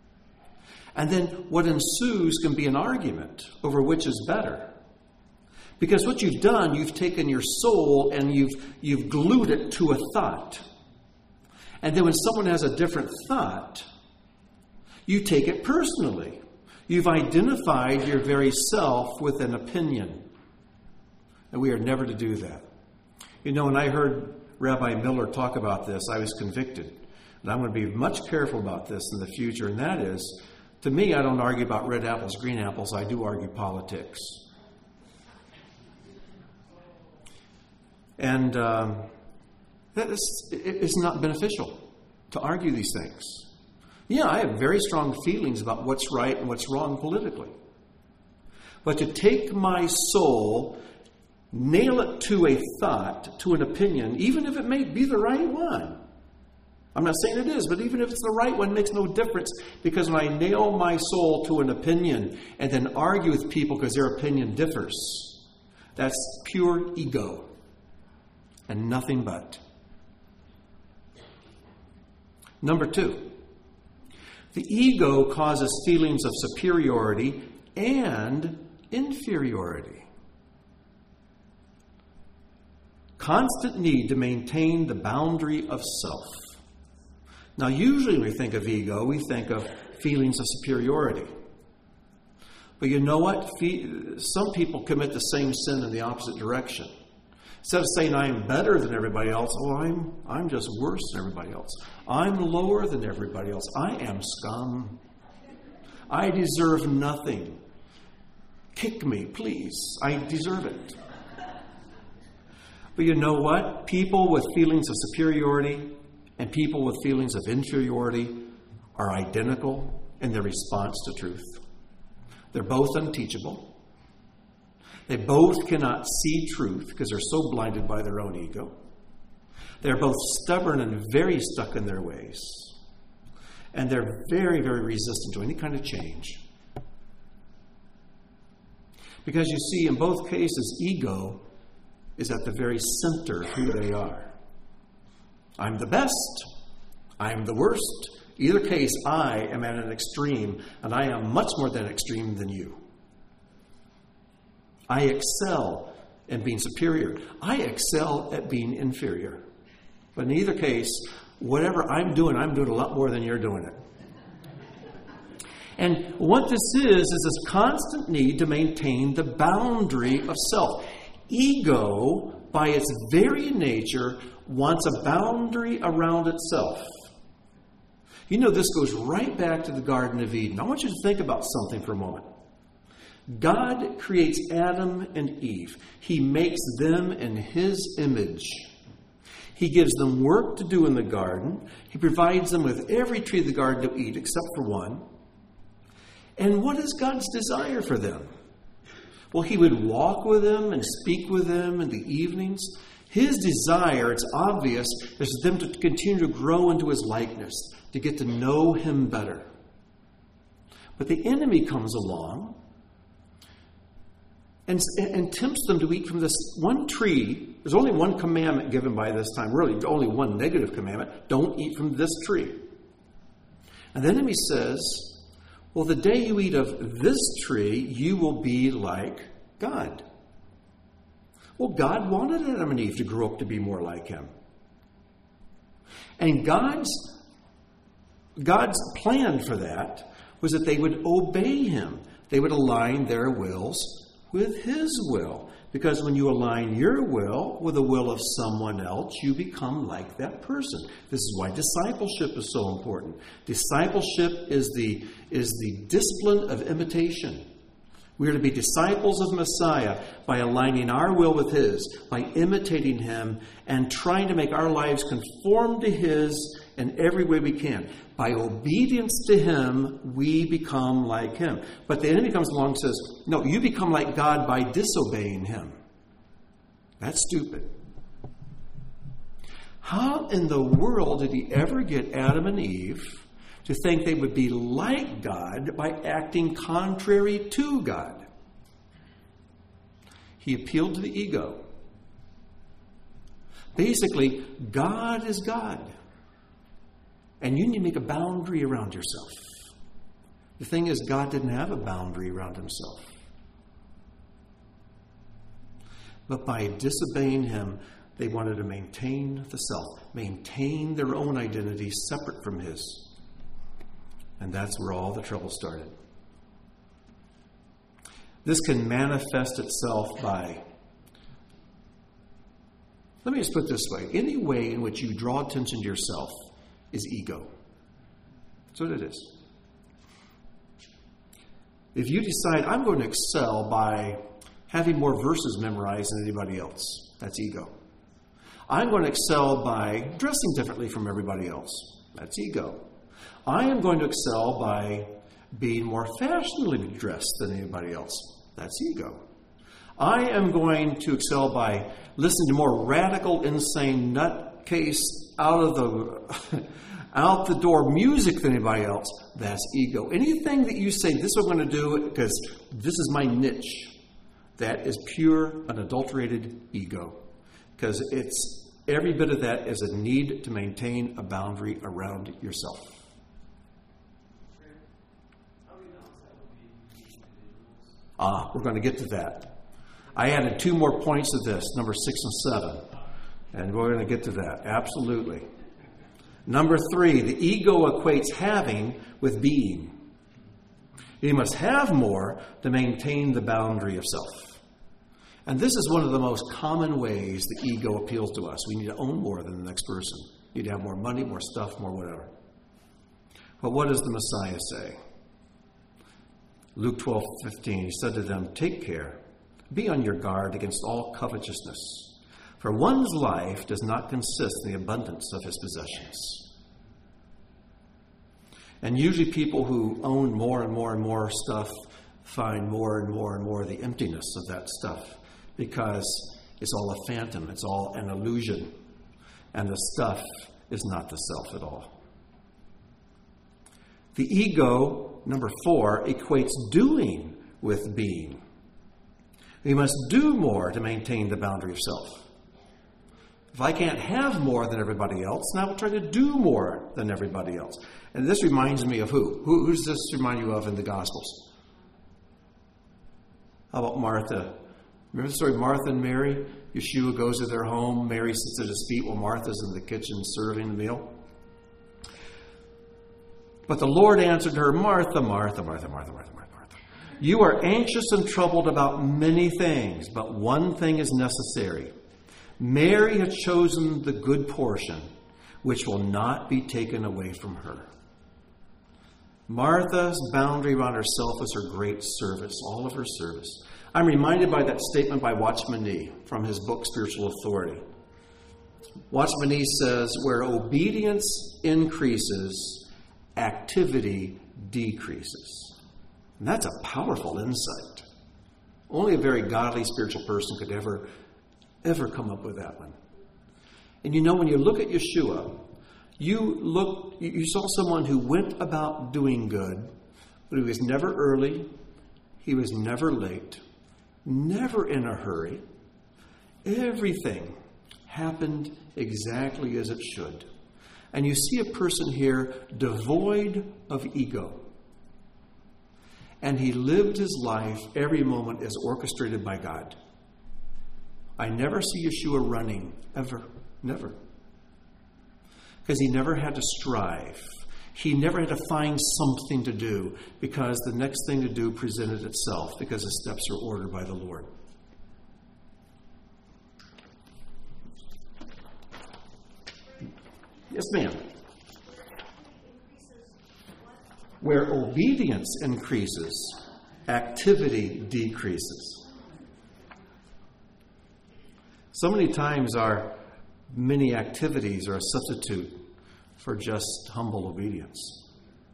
And then what ensues can be an argument over which is better. Because what you've done, you've taken your soul and you've, you've glued it to a thought. And then when someone has a different thought, you take it personally. You've identified your very self with an opinion. And we are never to do that. You know, when I heard Rabbi Miller talk about this, I was convicted. And I'm going to be much careful about this in the future. And that is, to me, I don't argue about red apples, green apples. I do argue politics. And um, that is, it's not beneficial to argue these things. Yeah, I have very strong feelings about what's right and what's wrong politically. But to take my soul, nail it to a thought, to an opinion, even if it may be the right one. I'm not saying it is, but even if it's the right one, it makes no difference. Because when I nail my soul to an opinion and then argue with people because their opinion differs, that's pure ego. And nothing but. Number two, the ego causes feelings of superiority and inferiority. Constant need to maintain the boundary of self. Now, usually when we think of ego, we think of feelings of superiority. But you know what? Some people commit the same sin in the opposite direction. Instead of saying I'm better than everybody else, oh, I'm, I'm just worse than everybody else. I'm lower than everybody else. I am scum. I deserve nothing. Kick me, please. I deserve it. But you know what? People with feelings of superiority and people with feelings of inferiority are identical in their response to truth. They're both unteachable. They both cannot see truth because they're so blinded by their own ego. They're both stubborn and very stuck in their ways. And they're very, very resistant to any kind of change. Because you see, in both cases, ego is at the very center of who they are. I'm the best. I'm the worst. Either case, I am at an extreme, and I am much more than extreme than you. I excel in being superior. I excel at being inferior. But in either case, whatever I'm doing, I'm doing a lot more than you're doing it. And what this is, is this constant need to maintain the boundary of self. Ego, by its very nature, wants a boundary around itself. You know, this goes right back to the Garden of Eden. I want you to think about something for a moment. God creates Adam and Eve. He makes them in His image. He gives them work to do in the garden. He provides them with every tree of the garden to eat except for one. And what is God's desire for them? Well, He would walk with them and speak with them in the evenings. His desire, it's obvious, is for them to continue to grow into His likeness, to get to know Him better. But the enemy comes along And, and tempts them to eat from this one tree. There's only one commandment given by this time, really only one negative commandment. Don't eat from this tree. And the enemy says, well, the day you eat of this tree, you will be like God. Well, God wanted Adam and Eve to grow up to be more like Him. And God's, God's plan for that was that they would obey Him. They would align their wills with His will. Because when you align your will with the will of someone else, you become like that person. This is why discipleship is so important. Discipleship is the, is the discipline of imitation. We are to be disciples of Messiah by aligning our will with His, by imitating Him, and trying to make our lives conform to His in every way we can. By obedience to Him, we become like Him. But the enemy comes along and says, no, you become like God by disobeying Him. That's stupid. How in the world did He ever get Adam and Eve to think they would be like God by acting contrary to God? He appealed to the ego. Basically, God is God. And you need to make a boundary around yourself. The thing is, God didn't have a boundary around Himself. But by disobeying him, they wanted to maintain the self, maintain their own identity separate from his. And that's where all the trouble started. This can manifest itself by, let me just put it this way, any way in which you draw attention to yourself is ego. That's what it is. If you decide, I'm going to excel by having more verses memorized than anybody else, that's ego. I'm going to excel by dressing differently from everybody else, that's ego. I am going to excel by being more fashionably dressed than anybody else, that's ego. I am going to excel by listening to more radical, insane, nutcase, out of the out the door music than anybody else, that's ego. Anything that you say, this is what I'm going to do because this is my niche, that is pure, unadulterated ego. Because it's every bit of that is a need to maintain a boundary around yourself. Ah, we're going to get to that. I added two more points to this, number six and seven. And we're going to get to that. Absolutely. Number three, the ego equates having with being. You must have more to maintain the boundary of self. And this is one of the most common ways the ego appeals to us. We need to own more than the next person. We need to have more money, more stuff, more whatever. But what does the Messiah say? Luke twelve fifteen, he said to them, take care, be on your guard against all covetousness. For one's life does not consist in the abundance of his possessions. And usually people who own more and more and more stuff find more and more and more the emptiness of that stuff because it's all a phantom, it's all an illusion, and the stuff is not the self at all. The ego, number four, equates doing with being. We must do more to maintain the boundary of self. If I can't have more than everybody else, then I will try to do more than everybody else. And this reminds me of who? who? Who does this remind you of in the Gospels? How about Martha? Remember the story of Martha and Mary? Yeshua goes to their home. Mary sits at his feet while Martha's in the kitchen serving the meal. But the Lord answered her, Martha, Martha, Martha, Martha, Martha, Martha, Martha. You are anxious and troubled about many things, but one thing is necessary. Mary has chosen the good portion, which will not be taken away from her. Martha's boundary around herself is her great service, all of her service. I'm reminded by that statement by Watchman Nee from his book, Spiritual Authority. Watchman Nee says, where obedience increases, activity decreases. And that's a powerful insight. Only a very godly spiritual person could ever ever come up with that one. And you know, when you look at Yeshua, you look, you saw someone who went about doing good, but he was never early, he was never late, never in a hurry. Everything happened exactly as it should. And you see a person here devoid of ego. And he lived his life every moment as orchestrated by God. I never see Yeshua running, ever, never. Because he never had to strive. He never had to find something to do because the next thing to do presented itself because his steps are ordered by the Lord. Yes, ma'am. Where obedience increases, activity decreases. So many times our many activities are a substitute for just humble obedience.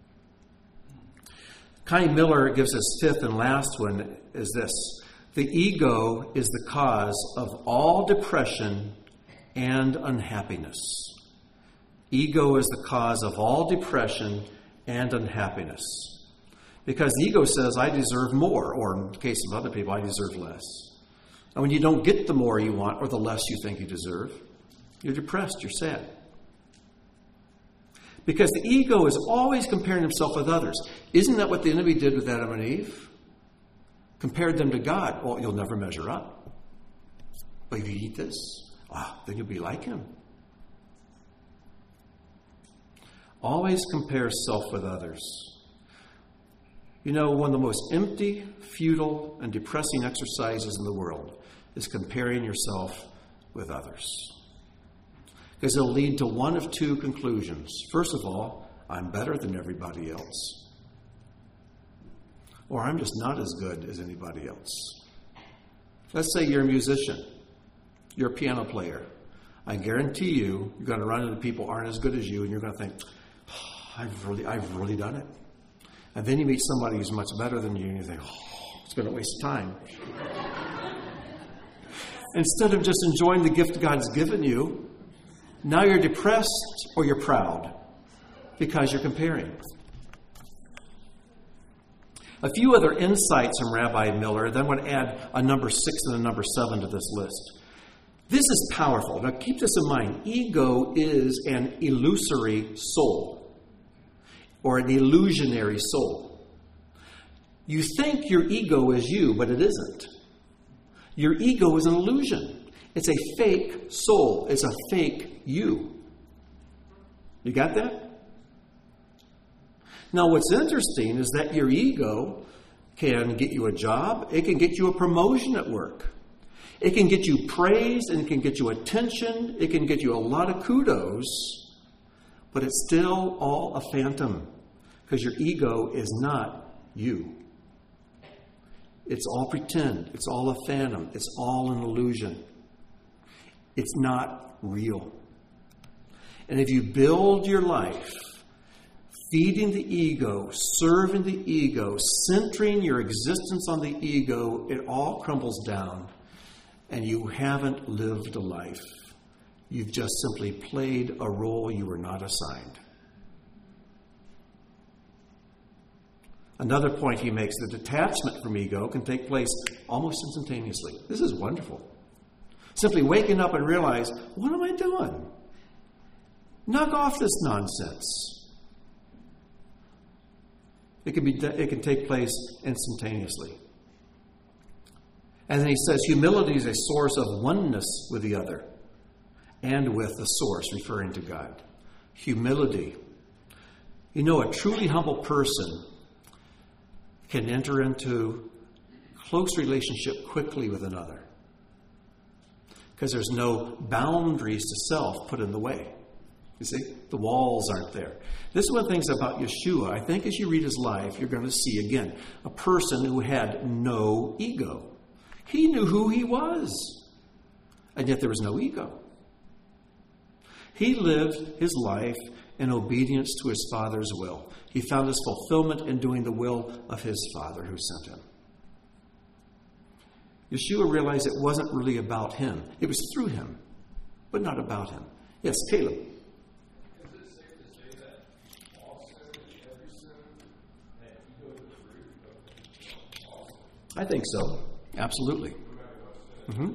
Connie Miller gives us fifth and last one is this. The ego is the cause of all depression and unhappiness. Ego is the cause of all depression and unhappiness. Because the ego says, I deserve more, or in the case of other people, I deserve less. And when you don't get the more you want or the less you think you deserve, you're depressed, you're sad. Because the ego is always comparing himself with others. Isn't that what the enemy did with Adam and Eve? Compared them to God. Well, you'll never measure up. But if you eat this, ah, then you'll be like him. Always compare self with others. You know, one of the most empty, futile, and depressing exercises in the world is comparing yourself with others. Because it'll lead to one of two conclusions. First of all, I'm better than everybody else. Or I'm just not as good as anybody else. Let's say you're a musician. You're a piano player. I guarantee you, you're going to run into people who aren't as good as you, and you're going to think, oh, I've really, I've really done it. And then you meet somebody who's much better than you, and you think, oh, it's been a waste of time. Instead of just enjoying the gift God's given you, now you're depressed or you're proud because you're comparing. A few other insights from Rabbi Miller, then I'm going to add a number six and a number seven to this list. This is powerful. Now keep this in mind. Ego is an illusory soul, or an illusionary soul. You think your ego is you, but it isn't. Your ego is an illusion. It's a fake soul. It's a fake you. You got that? Now, what's interesting is that your ego can get you a job. It can get you a promotion at work. It can get you praise, and it can get you attention. It can get you a lot of kudos. But it's still all a phantom, because your ego is not you. It's all pretend. It's all a phantom. It's all an illusion. It's not real. And if you build your life feeding the ego, serving the ego, centering your existence on the ego, it all crumbles down, and you haven't lived a life. You've just simply played a role you were not assigned. Another point he makes, the detachment from ego can take place almost instantaneously. This is wonderful. Simply waking up and realize, what am I doing? Knock off this nonsense. It can be. It can take place instantaneously. And then he says, humility is a source of oneness with the other and with the source, referring to God. Humility. You know, a truly humble person can enter into close relationship quickly with another, because there's no boundaries to self put in the way. You see, the walls aren't there. This is one of the things about Yeshua. I think as you read his life, you're going to see, again, a person who had no ego. He knew who he was, and yet there was no ego. He lived his life in obedience to his Father's will. He found his fulfillment in doing the will of his Father who sent him. Yeshua realized it wasn't really about him. It was through him, but not about him. Yes, Caleb. Is it safe to say that all sin, every sin, that ego is the root of all sin? I think so. Absolutely. Mm-hmm.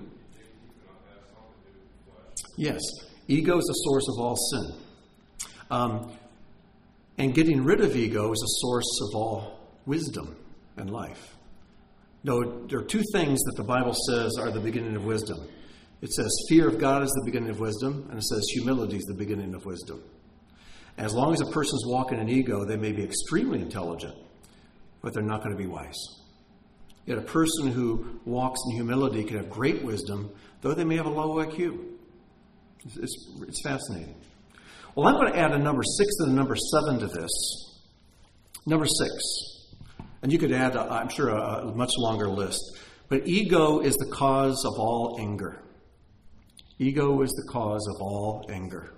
Yes. Ego is the source of all sin. Um, and getting rid of ego is a source of all wisdom and life. No, there are two things that the Bible says are the beginning of wisdom. It says fear of God is the beginning of wisdom, and it says humility is the beginning of wisdom. As long as a person's walking in ego, they may be extremely intelligent, but they're not going to be wise. Yet a person who walks in humility can have great wisdom, though they may have a low I Q. It's, it's, it's fascinating. Well, I'm going to add a number six and a number seven to this. Number six. And you could add, a, I'm sure, a, a much longer list. But ego is the cause of all anger. Ego is the cause of all anger.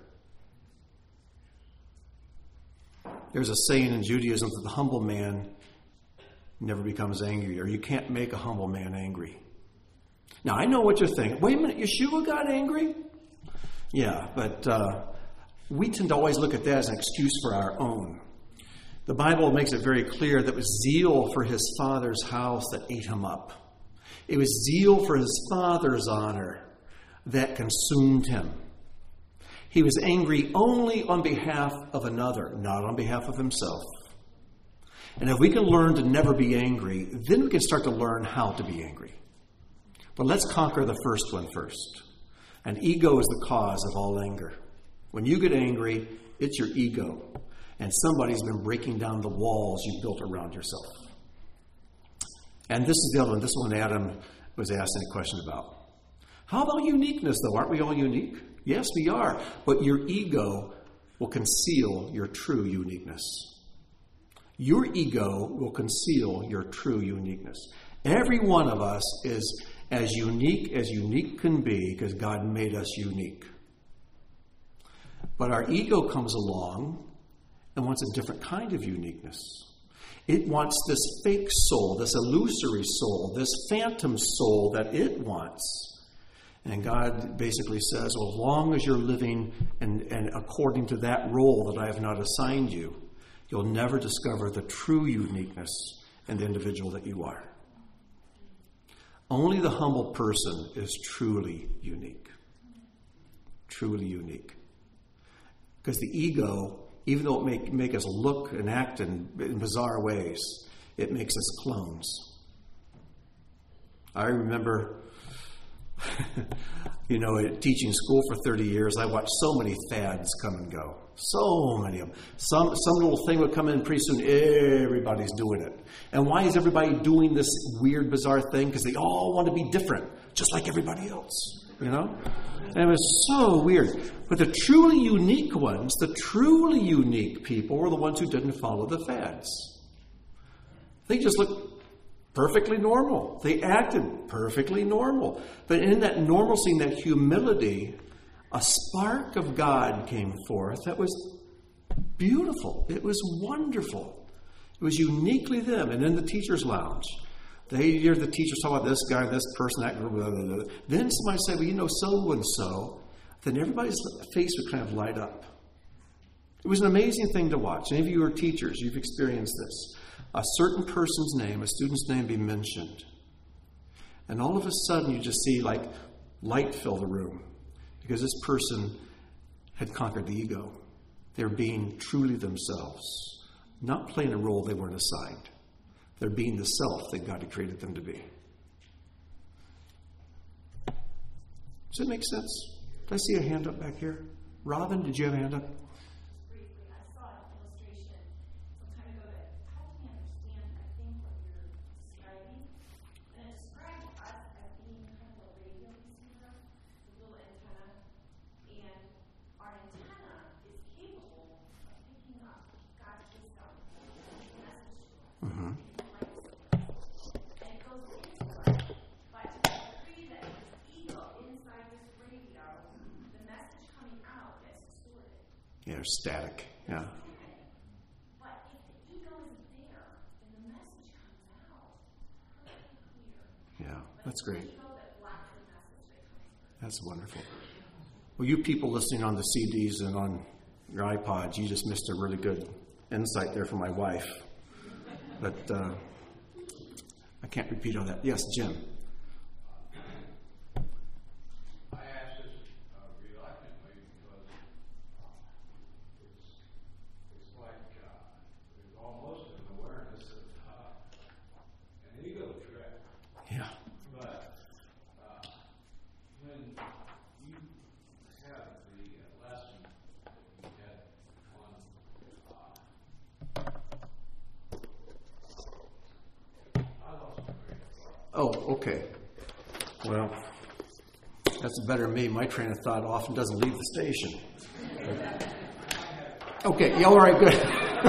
There's a saying in Judaism that the humble man never becomes angry, or you can't make a humble man angry. Now, I know what you're thinking. Wait a minute, Yeshua got angry? Yeah, but uh, we tend to always look at that as an excuse for our own. The Bible makes it very clear that it was zeal for his Father's house that ate him up. It was zeal for his Father's honor that consumed him. He was angry only on behalf of another, not on behalf of himself. And if we can learn to never be angry, then we can start to learn how to be angry. But let's conquer the first one first. And ego is the cause of all anger. When you get angry, it's your ego. And somebody's been breaking down the walls you've built around yourself. And this is the other one. This one Adam was asking a question about. How about uniqueness, though? Aren't we all unique? Yes, we are. But your ego will conceal your true uniqueness. Your ego will conceal your true uniqueness. Every one of us is as unique as unique can be because God made us unique. But our ego comes along and wants a different kind of uniqueness. It wants this fake soul, this illusory soul, this phantom soul that it wants. And God basically says, well, as long as you're living and, and according to that role that I have not assigned you, you'll never discover the true uniqueness in the individual that you are. Only the humble person is truly unique. Truly unique. Because the ego, even though it may make us look and act in, in bizarre ways, it makes us clones. I remember, you know, teaching school for thirty years, I watched so many fads come and go. So many of them. Some, some little thing would come in, pretty soon everybody's doing it. And why is everybody doing this weird, bizarre thing? Because they all want to be different, just like everybody else, you know? And it was so weird. But the truly unique ones, the truly unique people were the ones who didn't follow the fads. They just looked perfectly normal. They acted perfectly normal. But in that normalcy, in that humility, a spark of God came forth that was beautiful. It was wonderful. It was uniquely them. And in the teacher's lounge, they hear the teachers talk about this guy, this person, that group, blah, blah, blah. Then somebody said, well, you know, so and so. Then everybody's face would kind of light up. It was an amazing thing to watch. Any of you are teachers, you've experienced this. A certain person's name, a student's name be mentioned. And all of a sudden you just see like light fill the room. Because this person had conquered the ego. They're being truly themselves. Not playing a role they weren't assigned. They're being the self that God had created them to be. Does that make sense? Did I see a hand up back here? Robin, did you have a hand up? Briefly, I saw an illustration some time ago that helped me understand, I think, what you're describing. And it described us as being kind of a radio receiver, a little antenna. And our antenna is capable of picking up God's wisdom and message to us. Mm-hmm. And it goes into us. But to the degree that his ego inside this radio, the message coming out gets distorted. Yeah, static. Yeah. But if the ego is there, then the message comes out perfectly clear. Yeah, that's great. The ego that blocks the message that comes through. That's wonderful. Well, you people listening on the C Ds and on your iPods, you just missed a really good insight there from my wife. But uh, I can't repeat all that. Yes, Jim. I ask this uh, reluctantly because uh, it's it's like uh, there's almost an awareness of uh, an ego trip. Yeah. But uh, when you have the uh, lesson that you had on uh, I lost my train of thought. Oh, okay. Well, that's better than me. My train of thought often doesn't leave the station. Okay, yeah, all right, good.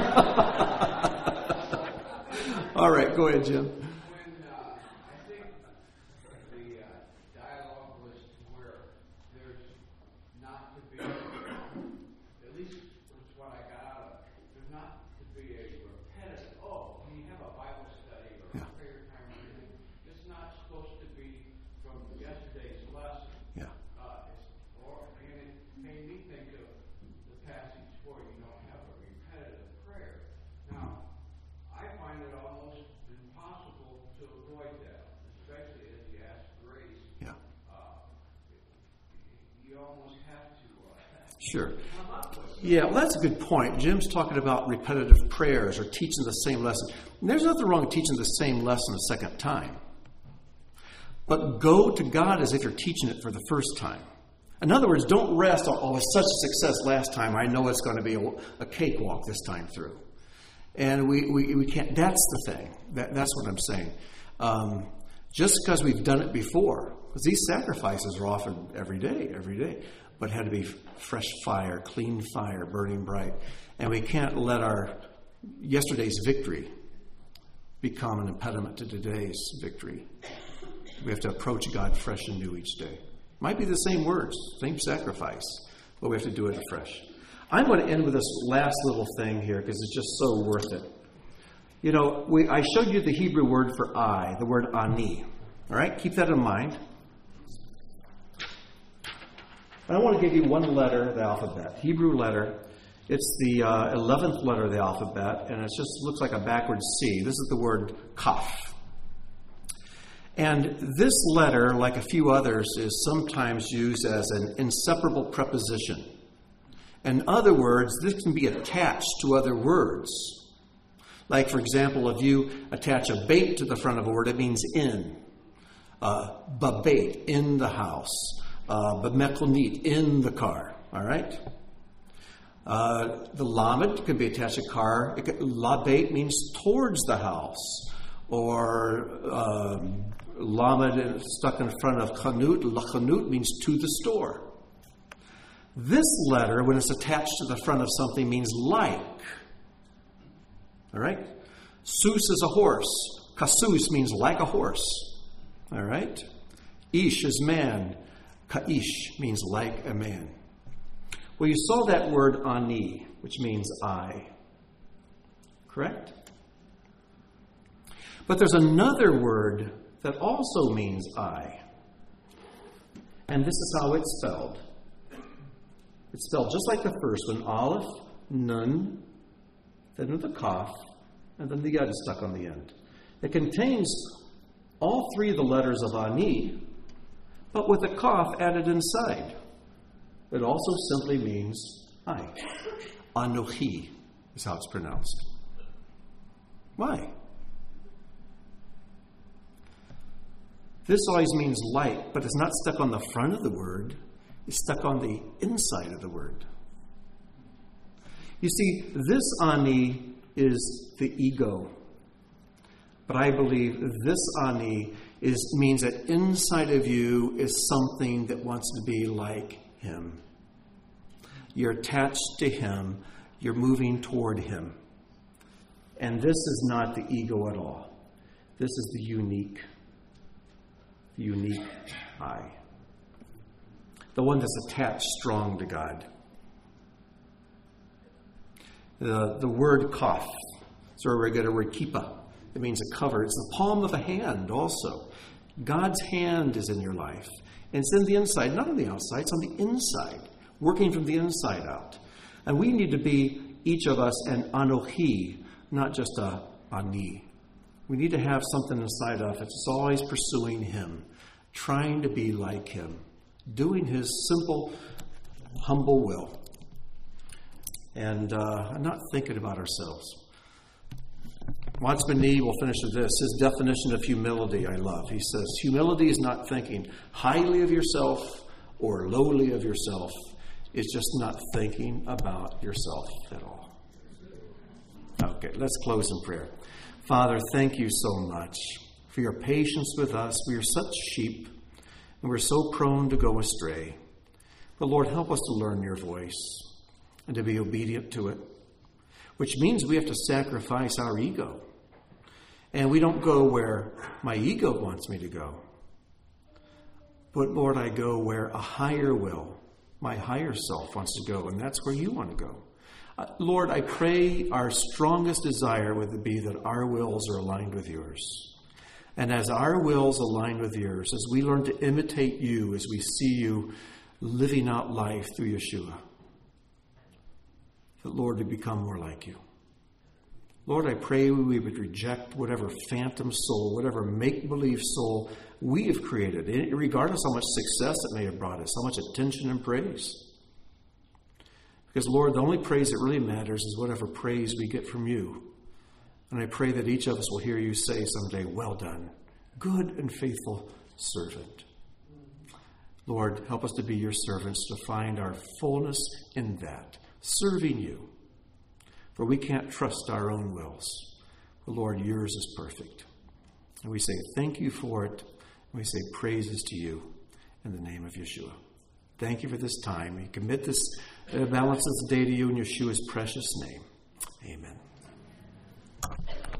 All right, go ahead, Jim. When uh, I think the uh, dialogue was to where there's not to be, at least was what I got out of it, there's not to be a repetitive, oh, when you have a Bible study or Yeah. a prayer time or anything, it's not supposed to be from yesterday's lesson. Yeah. Uh, it's, or, and it made me think of the passage where you don't have a repetitive prayer. Now, I find it almost impossible to avoid that, especially as you ask grace. Yeah. Uh, you almost have to uh, Sure. come up with Yeah, well, that's a good point. Jim's talking about repetitive prayers or teaching the same lesson. And there's nothing wrong with teaching the same lesson a second time. but go to God as if you're teaching it for the first time. In other words, don't rest on, oh, it's such a success last time, I know it's going to be a, a cakewalk this time through. And we, we, we can't, that's the thing. That, that's what I'm saying. Um, just because we've done it before, because these sacrifices are offered every day, every day, but had to be fresh fire, clean fire, burning bright. And we can't let our yesterday's victory become an impediment to today's victory. We have to approach God fresh and new each day. Might be the same words, same sacrifice, but we have to do it afresh. I'm going to end with this last little thing here because it's just so worth it. You know, we, I showed you the Hebrew word for I, the word ani. All right, keep that in mind. And I want to give you one letter of the alphabet, Hebrew letter. It's the uh, eleventh letter of the alphabet, and it just looks like a backwards C. This is the word kaf. And this letter, like a few others, is sometimes used as an inseparable preposition. In other words, this can be attached to other words. Like, for example, if you attach a bait to the front of a word, it means in. Uh, babait, in the house. Uh, bamekonit, in the car. All right? Uh, the lamed could be attached to car. It could, labait means towards the house. Or um, lamed stuck in front of chanut. Lachanut means to the store. This letter, when it's attached to the front of something, means like. All right? Sus is a horse. Kasus means like a horse. All right? Ish is man. Kaish means like a man. Well, you saw that word ani, which means I. Correct? But there's another word that also means I. And this is how it's spelled. It's spelled just like the first one, aleph, nun, then with the kaf, and then the yud is stuck on the end. It contains all three of the letters of ani, but with a kaf added inside. It also simply means I. Anochi is how it's pronounced. Why? This always means like, but it's not stuck on the front of the word. It's stuck on the inside of the word. You see, this ani is the ego. But I believe this ani is means that inside of you is something that wants to be like him. You're attached to him. You're moving toward him. And this is not the ego at all. This is the unique, the unique I. The one that's attached strong to God. The, the word kaf, so we're going to word kippah. It means a cover. It's the palm of a hand also. God's hand is in your life. And it's in the inside, not on the outside, it's on the inside, working from the inside out. And we need to be, each of us, an anochi, not just a ani. We need to have something inside of us that's always pursuing him, trying to be like him, doing his simple, humble will. And uh, not thinking about ourselves. Watts Beni will finish with this. His definition of humility I love. He says, humility is not thinking highly of yourself or lowly of yourself. It's just not thinking about yourself at all. Okay, let's close in prayer. Father, thank you so much for your patience with us. We are such sheep, and we're so prone to go astray. But Lord, help us to learn your voice and to be obedient to it, which means we have to sacrifice our ego. And we don't go where my ego wants me to go. But Lord, I go where a higher will, my higher self wants to go, and that's where you want to go. Uh, Lord, I pray our strongest desire would be that our wills are aligned with yours. And as our wills align with yours, as we learn to imitate you, as we see you living out life through Yeshua, that, Lord, we become more like you. Lord, I pray we would reject whatever phantom soul, whatever make-believe soul we have created, regardless of how much success it may have brought us, how much attention and praise. Because, Lord, the only praise that really matters is whatever praise we get from you. And I pray that each of us will hear you say someday, well done, good and faithful servant. Lord, help us to be your servants, to find our fullness in that, serving you. For we can't trust our own wills. But Lord, yours is perfect. And we say thank you for it. And we say praises to you in the name of Yeshua. Thank you for this time. We commit this uh, balance of the day to you in Yeshua's precious name. Amen.